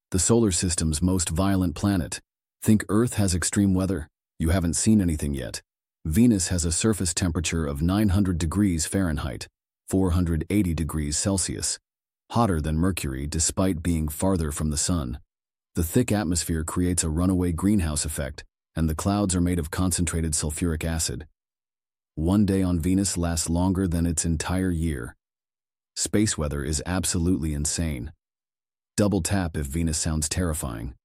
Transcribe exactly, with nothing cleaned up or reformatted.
the solar system's most violent planet. Think Earth has extreme weather? You haven't seen anything yet. Venus has a surface temperature of nine hundred degrees Fahrenheit, four hundred eighty degrees Celsius, hotter than Mercury despite being farther from the Sun. The thick atmosphere creates a runaway greenhouse effect, and the clouds are made of concentrated sulfuric acid. One day on Venus lasts longer than its entire year. Space weather is absolutely insane. Double tap if Venus sounds terrifying.